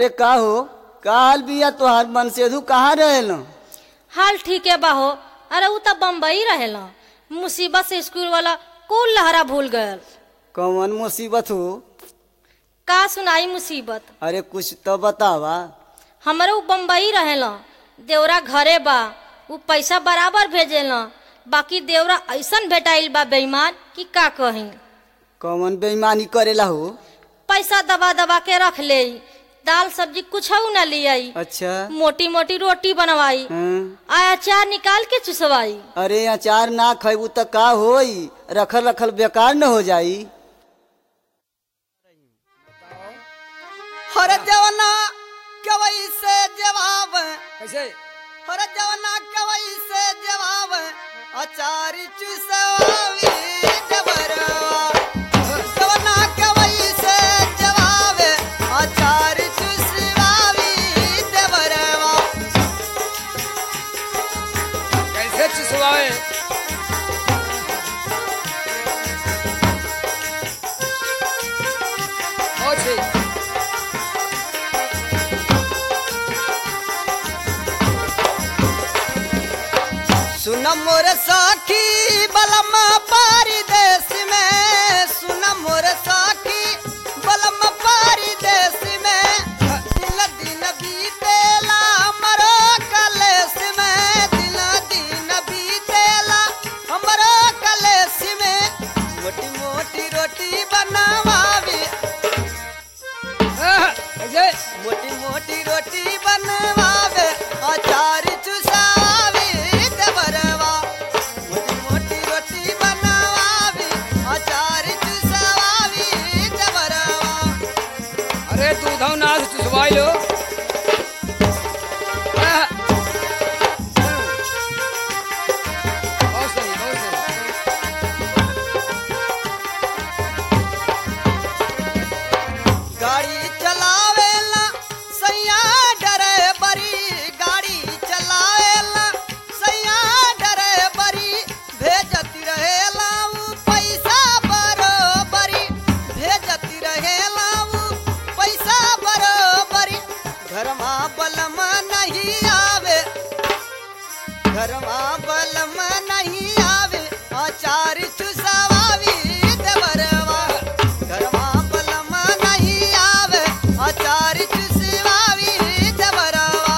का हो का हाल बिया तोहार मन सेधु कहाँ रहेलो? हाल ठीक है बाहो। अरे उ तो बम्बई रहेला। मुसीबत से स्कूल वाला कुल लहरा भूल गयल। कौन मुसीबत हो? का सुनाई मुसीबत। अरे कुछ तो बतावा। हमारे उ बम्बई रहेला, देवरा घरे बा, उ पैसा बराबर भेजेला, बाकी देवरा ऐसन भेटाइल बा बेईमान कि का कहीं। कौन बेईमानी करेला हो? पैसा दबा दबा के रख ले, दाल सब्जी कुछ न ले आई। अच्छा। मोटी मोटी रोटी बनवाई, अचार निकाल के चुसवाई। अरे अचार ना खैबू तो का होई? रखल रखल बेकार न हो जाई। हर जवना कवई से जवाब कैसे? हर जवना कवई से जवाब अचार चुसवावी जबरवा। जवना कवई से जवाब अचार चुसवावी जबरवा। कैसे चुसवाए? सुन मोर साखी बलम पारिदेश में, सुन मोर साखी बलम पारिदेश में। दिन दिन बीतेला हमरो कलेश में, दिन दिन बीतेला हमरो कलेश में। मोटी मोटी रोटी बनवावी, कैसे? मोटी मोटी रोटी बनवावे अचार चुसावी देवरवा। मोटी मोटी रोटी बनवावी अचार चुसावी देवरवा। अरे तू धौ ना से चुसवाई लो। बहुत सही, बहुत सही। गाड़ी चलावेला सैया डरे बरी, गाड़ी चलावेला सैया डरे बरी। भेजती रहेला उ पैसा बरोबरी, भेजती रहेला उ पैसा बरोबरी। घरमा बलम नहीं आवे, घरमा बलम नहीं आवे अचार चुसवावी देवरवा। घरमा बलम नहीं आवे अचार चुसवावी देवरवा।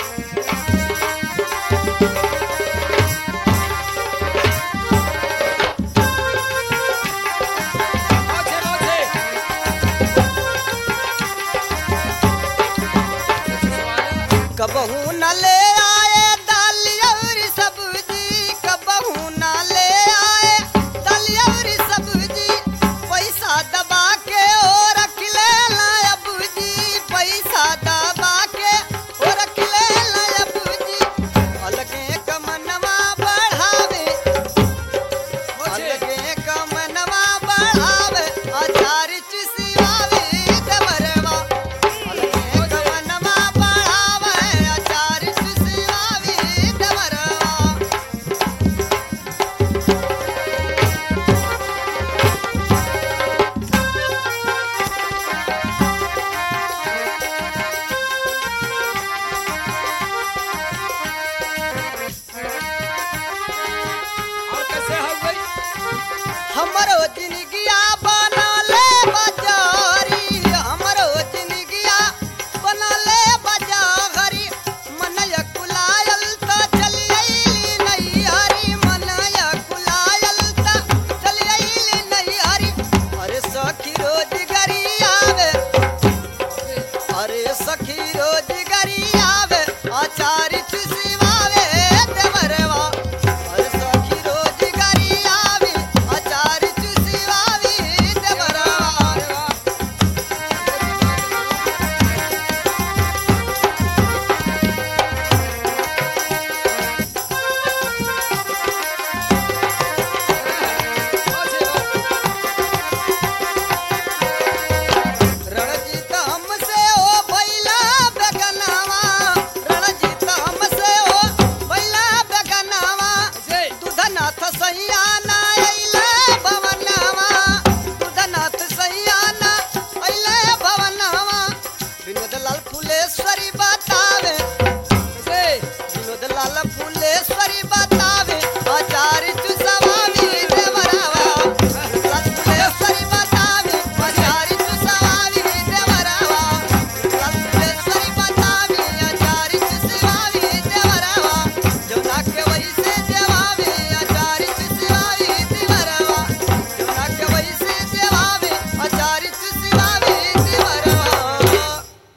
बहुत सही, बहुत सही। कबहू न ले आए दाल और सब्जी, कबहू न ले आए दाल और सब्जी। पैसा दबा के ओ रख ले लायबूजी, पैसा दबा के ओ रख ले लायबूजी। अलगे कमनवा बढ़ावे, अलगे कमनवा बढ़ावे अचार चुसवावे देवरवा। अलगे कमनवा बढ़ावे अचार चुसवावे देवरवा। और कैसे हो गई? हमरो जिंदगिया बना ले बाजारी, हमरो जिंदगिया बना ले बाजारी। मनया कुलायल त चली आइली नैहरी, मनया कुलायल त चली आइली नैहरी। अरे सखी रोजगारी आवे, अरे सखी रोजगारी आवे अचार चुसवावे देवरवा। अरे सखी रोजगारी आवे अचार चुसवावे देवरवा। बहुत सही, बहुत रणजीत हमसे ओ भैला बेगनावा, फुलेश्वरी